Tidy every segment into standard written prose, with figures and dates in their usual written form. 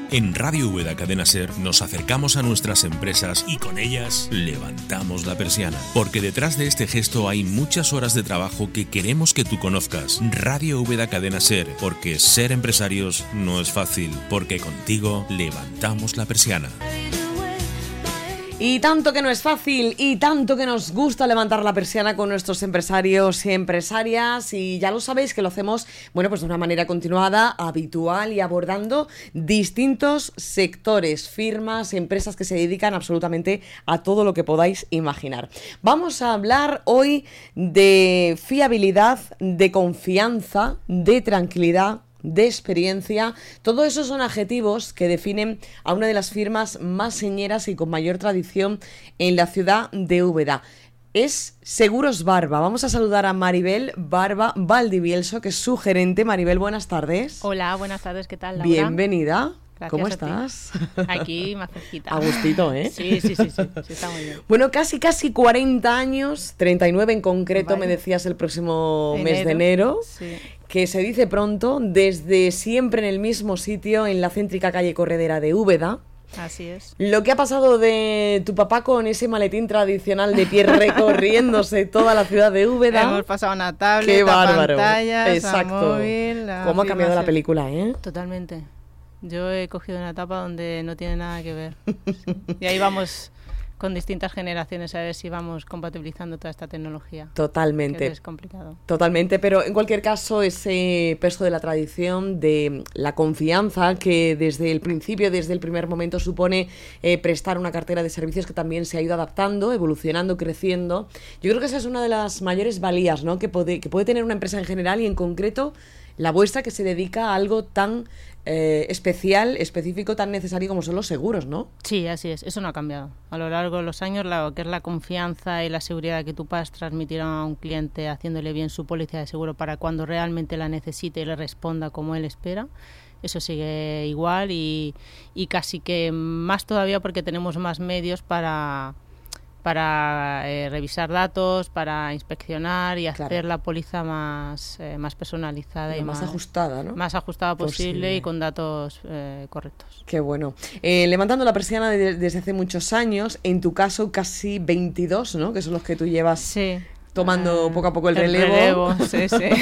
En Radio Úbeda Cadena SER nos acercamos a nuestras empresas y con ellas levantamos la persiana. Porque detrás de este gesto hay muchas horas de trabajo que queremos que tú conozcas. Radio Úbeda Cadena SER, porque ser empresarios no es fácil, porque contigo levantamos la persiana. Y tanto que no es fácil y tanto que nos gusta levantar la persiana con nuestros empresarios y empresarias, y ya lo sabéis que lo hacemos, bueno, pues de una manera continuada, habitual y abordando distintos sectores, firmas, empresas que se dedican absolutamente a todo lo que podáis imaginar. Vamos a hablar hoy de fiabilidad, de confianza, de tranquilidad, de experiencia. Todo eso son adjetivos que definen a una de las firmas más señeras y con mayor tradición en la ciudad de Úbeda. Es Seguros Barba. Vamos a saludar a Maribel Barba Valdivielso, que es su gerente. Maribel, buenas tardes. Hola, buenas tardes, ¿qué tal, Laura? Bienvenida. Gracias. ¿Cómo estás? Aquí, más cerquita. A gustito, ¿eh? Sí, está muy bien. Bueno, casi 40 años, 39 en concreto, vale. Me decías el próximo mes de enero. Sí. Que se dice pronto, desde siempre en el mismo sitio, en la céntrica calle Corredera de Úbeda. Así es. Lo que ha pasado de tu papá con ese maletín tradicional de pie recorriéndose toda la ciudad de Úbeda. Hemos pasado una tablet, ¡qué bárbaro! Pantallas, exacto. Móvil, ¿Cómo ha cambiado la película, eh? Totalmente. Yo he cogido una etapa donde no tiene nada que ver. Sí. Y ahí vamos con distintas generaciones a ver si vamos compatibilizando toda esta tecnología. Totalmente. Que es complicado. Totalmente, pero en cualquier caso ese peso de la tradición, de la confianza que desde el principio, desde el primer momento supone prestar una cartera de servicios que también se ha ido adaptando, evolucionando, creciendo. Yo creo que esa es una de las mayores valías, ¿no?, que puede tener una empresa en general y en concreto la vuestra, que se dedica a algo tan especial, específico, tan necesario como son los seguros, ¿no? Sí, así es. Eso no ha cambiado. A lo largo de los años, lo que es la confianza y la seguridad que tú puedas transmitir a un cliente haciéndole bien su póliza de seguro para cuando realmente la necesite y le responda como él espera, eso sigue igual y casi que más todavía porque tenemos más medios para revisar datos, para inspeccionar y hacer claro. La póliza más personalizada y más ajustada, ¿no? Más ajustada posible y con datos correctos. Qué bueno. Levantando la persiana desde hace muchos años, en tu caso casi 22, ¿no?, que son los que tú llevas sí. Tomando poco a poco el relevo. Sí.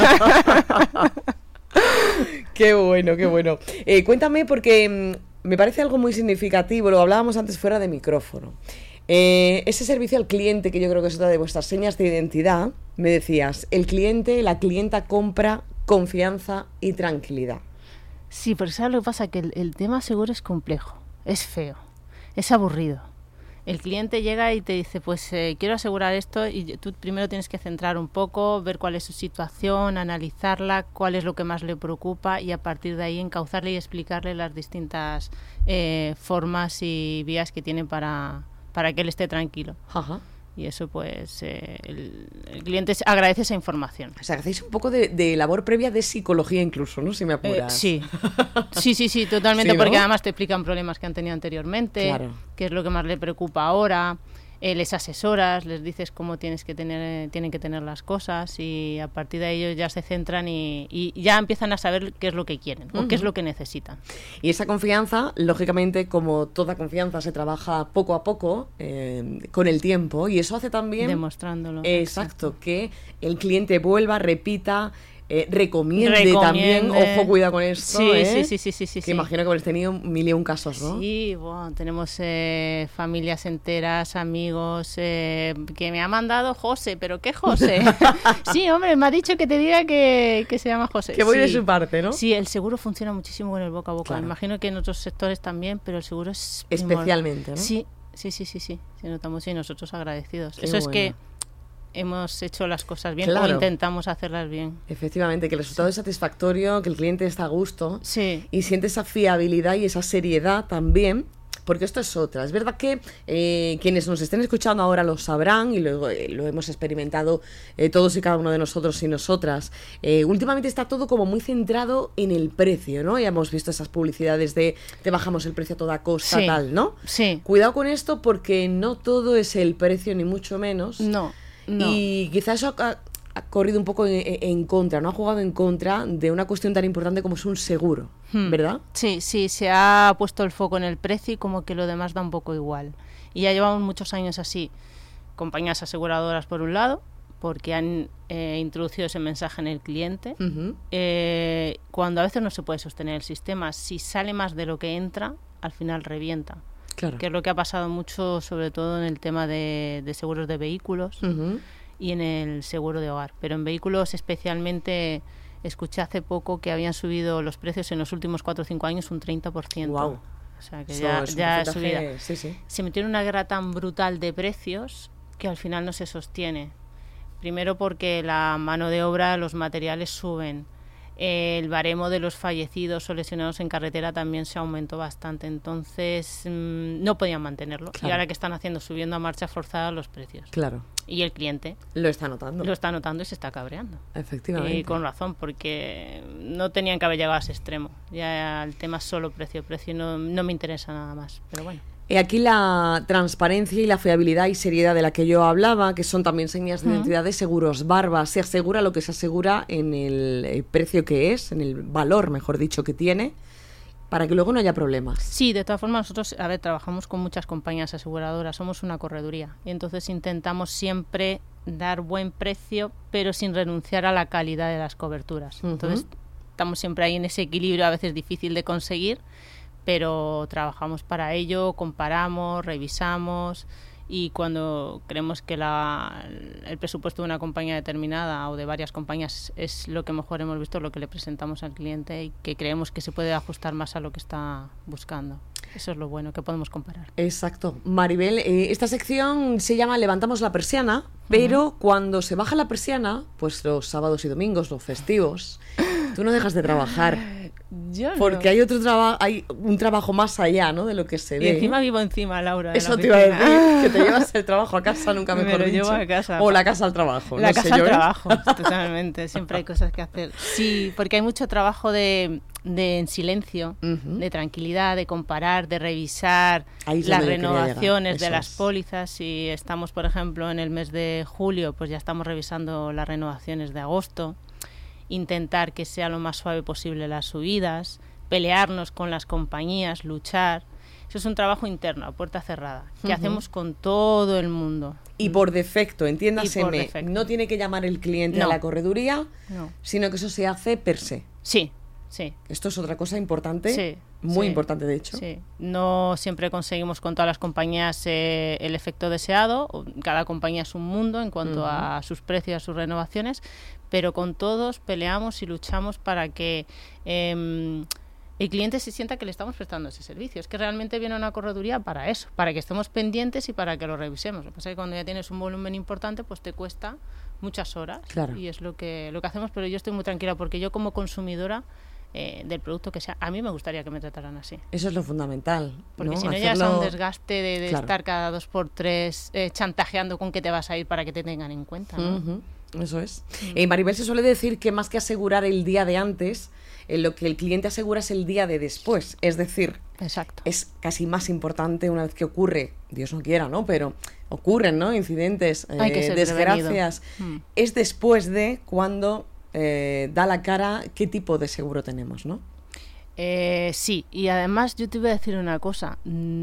Qué bueno, qué bueno. Cuéntame, porque me parece algo muy significativo, lo hablábamos antes fuera de micrófono. Ese servicio al cliente, que yo creo que es otra de vuestras señas de identidad, me decías, el cliente, la clienta compra confianza y tranquilidad. Sí, pero ¿sabes lo que pasa? Que el tema seguro es complejo, es feo, es aburrido. El cliente llega y te dice, pues quiero asegurar esto, y tú primero tienes que centrar un poco, ver cuál es su situación, analizarla, cuál es lo que más le preocupa y a partir de ahí encauzarle y explicarle las distintas formas y vías que tiene para que él esté tranquilo. Ajá. Y eso pues el cliente agradece esa información. O sea, hacéis un poco de labor previa de psicología incluso, ¿no?, si me apuras. Sí, totalmente, sí, ¿no? Porque además te explican problemas que han tenido anteriormente, claro. Qué es lo que más le preocupa ahora, les asesoras, les dices cómo tienen que tener las cosas y a partir de ahí ellos ya se centran y ya empiezan a saber qué es lo que quieren o qué es lo que necesitan. Y esa confianza, lógicamente, como toda confianza, se trabaja poco a poco, con el tiempo, y eso hace también... Demostrándolo. Exacto, que el cliente vuelva, repita... recomiende también, ojo, cuidado con esto, sí. Que imagino que habéis tenido 1001 casos, ¿no? Sí, bueno, tenemos familias enteras, amigos, que me ha mandado José, ¿pero qué José? Sí, hombre, me ha dicho que te diga que se llama José. Que voy de su parte, ¿no? Sí, el seguro funciona muchísimo con el boca a boca. Claro. Me imagino que en otros sectores también, pero el seguro es... especialmente, ¿no? Sí, se nota mucho y nosotros agradecidos. Qué eso bueno. Es que hemos hecho las cosas bien, claro. O intentamos hacerlas bien. Efectivamente, que el resultado es satisfactorio, que el cliente está a gusto, y siente esa fiabilidad y esa seriedad también, porque esto es otra. Es verdad que quienes nos estén escuchando ahora lo sabrán y lo hemos experimentado todos y cada uno de nosotros y nosotras. Últimamente está todo como muy centrado en el precio, ¿no? Ya hemos visto esas publicidades de te bajamos el precio a toda costa, tal, ¿no? Sí. Cuidado con esto, porque no todo es el precio, ni mucho menos. No. Y quizás eso ha corrido un poco en contra, ¿no? Ha jugado en contra de una cuestión tan importante como es un seguro. ¿verdad? Sí, se ha puesto el foco en el precio y como que lo demás da un poco igual. Y ya llevamos muchos años así. Compañías aseguradoras por un lado, porque han introducido ese mensaje en el cliente. Cuando a veces no se puede sostener el sistema, si sale más de lo que entra, al final revienta. Claro. Que es lo que ha pasado mucho, sobre todo en el tema de seguros de vehículos y en el seguro de hogar. Pero en vehículos especialmente, escuché hace poco que habían subido los precios en los últimos 4 o 5 años un 30%. Wow. O sea, que ya es subida. Sí. Se metió en una guerra tan brutal de precios que al final no se sostiene. Primero porque la mano de obra, los materiales suben. El baremo de los fallecidos o lesionados en carretera también se aumentó bastante. Entonces no podían mantenerlo. Claro. Y ahora que están haciendo, subiendo a marcha forzada los precios. Claro. Y el cliente lo está notando. Lo está notando y se está cabreando. Efectivamente. Y con razón, porque no tenían que haber llegado a ese extremo. Ya el tema es solo precio. Precio no me interesa nada más. Pero bueno. Aquí la transparencia y la fiabilidad y seriedad de la que yo hablaba, que son también señas de identidad de Seguros Barba. Se asegura lo que se asegura en el precio que es, en el valor, mejor dicho, que tiene, para que luego no haya problemas. Sí, de todas formas nosotros, trabajamos con muchas compañías aseguradoras, somos una correduría y entonces intentamos siempre dar buen precio, pero sin renunciar a la calidad de las coberturas. Entonces estamos siempre ahí en ese equilibrio, a veces difícil de conseguir, pero trabajamos para ello, comparamos, revisamos y cuando creemos que el presupuesto de una compañía determinada o de varias compañías es lo que mejor hemos visto, lo que le presentamos al cliente y que creemos que se puede ajustar más a lo que está buscando. Eso es lo bueno, que podemos comparar. Exacto. Maribel, esta sección se llama Levantamos la persiana, pero cuando se baja la persiana, pues los sábados y domingos, los festivos, tú no dejas de trabajar. Yo no. Porque hay un trabajo más allá, ¿no? De lo que se ve. Y encima vivo encima, Laura. Eso te iba a decir, que te llevas el trabajo a casa, nunca mejor dicho. Me lo llevo a casa. O la casa al trabajo. La casa al trabajo, totalmente. Siempre hay cosas que hacer. Sí, porque hay mucho trabajo de en silencio, de tranquilidad, de comparar, de revisar las renovaciones de las pólizas. Si estamos, por ejemplo, en el mes de julio, pues ya estamos revisando las renovaciones de agosto. Intentar que sea lo más suave posible las subidas, pelearnos con las compañías, luchar. Eso es un trabajo interno, a puerta cerrada, que hacemos con todo el mundo. Y por defecto, entiéndaseme, no tiene que llamar el cliente a la correduría, sino que eso se hace per se. Sí. Esto es otra cosa importante, muy importante de hecho. Sí. No siempre conseguimos con todas las compañías el efecto deseado, cada compañía es un mundo en cuanto a sus precios, a sus renovaciones, pero con todos peleamos y luchamos para que el cliente se sienta que le estamos prestando ese servicio. Es que realmente viene una correduría para eso, para que estemos pendientes y para que lo revisemos. Lo que pasa es que cuando ya tienes un volumen importante, pues te cuesta muchas horas. Claro. Y es lo que hacemos, pero yo estoy muy tranquila porque yo como consumidora del producto que sea, a mí me gustaría que me trataran así. Eso es lo fundamental, porque si no ya es un desgaste de estar cada 2x3 chantajeando con que te vas a ir para que te tengan en cuenta, ¿no? Eso es. Maribel, se suele decir que más que asegurar el día de antes, lo que el cliente asegura es el día de después. Es decir, exacto, es casi más importante una vez que ocurre, Dios no quiera, ¿no? Pero ocurren, ¿no? Incidentes, desgracias. Es después de cuando da la cara qué tipo de seguro tenemos, ¿no? Sí, y además yo te voy a decir una cosa.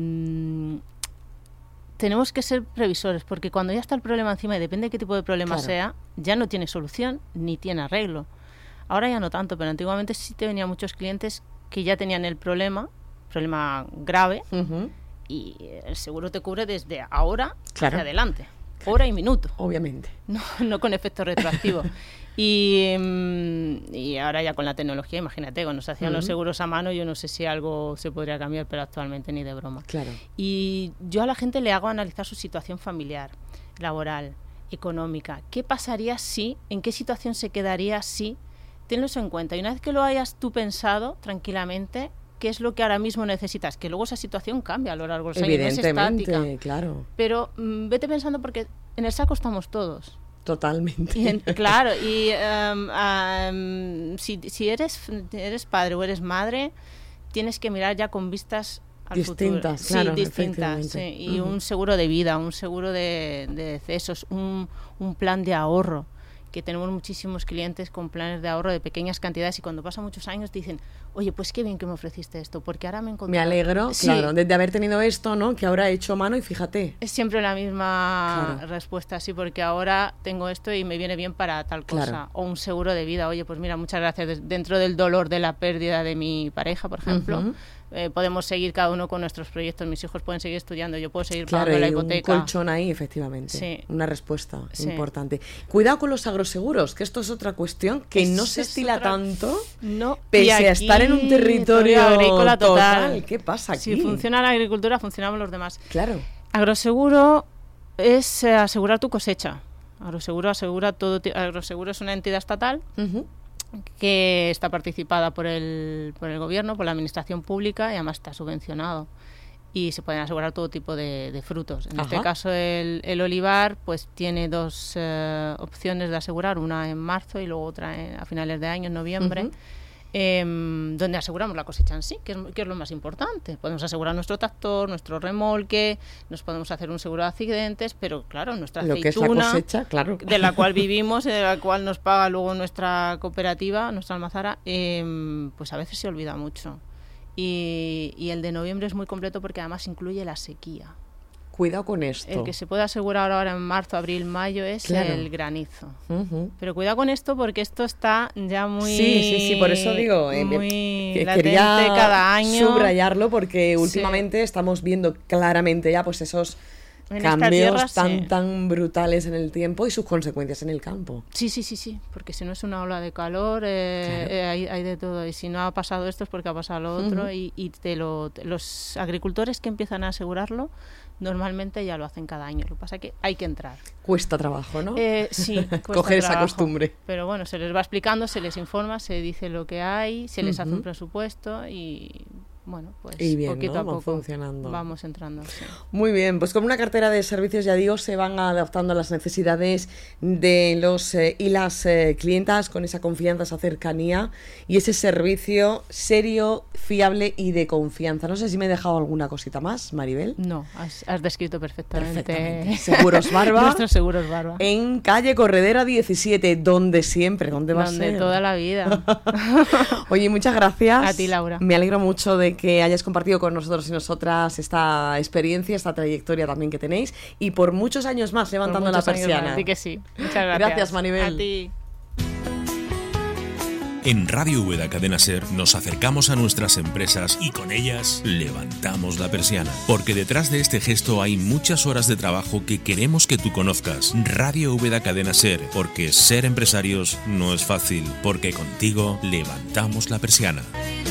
Tenemos que ser previsores, porque cuando ya está el problema encima, y depende de qué tipo de problema sea, ya no tiene solución ni tiene arreglo. Ahora ya no tanto, pero antiguamente sí te venían muchos clientes que ya tenían el problema grave, y el seguro te cubre desde ahora hacia adelante, hora y minuto. Obviamente. No con efecto retroactivo. Y ahora ya con la tecnología, imagínate, cuando se hacían los seguros a mano, yo no sé si algo se podría cambiar, pero actualmente ni de broma. Claro. Y yo a la gente le hago analizar su situación familiar, laboral, económica. ¿Qué pasaría si? ¿En qué situación se quedaría si? Tenlo eso en cuenta. Y una vez que lo hayas tú pensado tranquilamente, ¿qué es lo que ahora mismo necesitas? Que luego esa situación cambia a lo largo de los años, no es estática. Claro. Pero vete pensando, porque en el saco estamos todos. Totalmente. Claro, y si eres padre o eres madre, tienes que mirar ya con vistas al distintas, futuro. Claro, sí, distintas. Sí. Y un seguro de vida, un seguro de decesos, un plan de ahorro que tenemos muchísimos clientes con planes de ahorro de pequeñas cantidades y cuando pasan muchos años te dicen, oye, pues qué bien que me ofreciste esto, porque ahora me encontré... Me alegro, sí, claro, de haber tenido esto, ¿no? Que ahora he hecho mano y fíjate. Es siempre la misma respuesta, sí, porque ahora tengo esto y me viene bien para tal cosa. Claro. O un seguro de vida, oye, pues mira, muchas gracias. Dentro del dolor de la pérdida de mi pareja, por ejemplo, podemos seguir cada uno con nuestros proyectos. Mis hijos pueden seguir estudiando, yo puedo seguir pagando la hipoteca. Un colchón ahí, efectivamente. Sí. Una respuesta importante. Cuidado con los agroseguros, que esto es otra cuestión que no se estila tanto, pese a estar en un territorio agrícola total. ¿Qué pasa aquí? Si funciona la agricultura, funcionamos los demás. Claro. Agroseguro es asegurar tu cosecha. Agroseguro asegura todo. Agroseguro es una entidad estatal que está participada por el gobierno, por la administración pública y además está subvencionado. Y se pueden asegurar todo tipo de frutos. En este caso el olivar pues tiene dos opciones de asegurar, una en marzo y luego otra a finales de año, en noviembre, donde aseguramos la cosecha en sí, que es lo más importante. Podemos asegurar nuestro tractor, nuestro remolque, nos podemos hacer un seguro de accidentes, pero claro, nuestra aceituna, que es la cosecha, claro, de la cual vivimos y de la cual nos paga luego nuestra cooperativa, nuestra almazara, pues a veces se olvida mucho. Y el de noviembre es muy completo porque además incluye la sequía. Cuidado con esto. El que se puede asegurar ahora en marzo, abril, mayo es el granizo. Pero cuidado con esto porque esto está ya muy... Sí, por eso digo, muy latente cada año. Subrayarlo porque últimamente estamos viendo claramente ya pues esos cambios tan brutales en el tiempo y sus consecuencias en el campo. Sí, porque si no es una ola de calor, hay de todo. Y si no ha pasado esto es porque ha pasado lo otro. Y los agricultores que empiezan a asegurarlo normalmente ya lo hacen cada año. Lo que pasa es que hay que entrar. Cuesta trabajo, ¿no? Sí, cuesta coger trabajo, esa costumbre. Pero bueno, se les va explicando, se les informa, se dice lo que hay, se les hace un presupuesto y... Bueno, pues y bien, poquito a poco funcionando. Vamos entrando. Sí. Muy bien, pues con una cartera de servicios, ya digo, se van adaptando a las necesidades de los y las clientas con esa confianza, esa cercanía y ese servicio serio, fiable y de confianza. No sé si me he dejado alguna cosita más, Maribel. No, has descrito perfectamente. Seguros Barba. Nuestros Seguros Barba. En calle Corredera 17, donde siempre, ¿dónde va a ser? Donde toda la vida. Oye, muchas gracias. A ti, Laura. Me alegro mucho de que hayáis compartido con nosotros y nosotras esta experiencia, esta trayectoria también que tenéis y por muchos años más levantando la persiana. Así que sí. Muchas gracias. Gracias, Maribel. A ti. En Radio Úbeda Cadena Ser nos acercamos a nuestras empresas y con ellas levantamos la persiana. Porque detrás de este gesto hay muchas horas de trabajo que queremos que tú conozcas. Radio Úbeda Cadena Ser, porque ser empresarios no es fácil, porque contigo levantamos la persiana.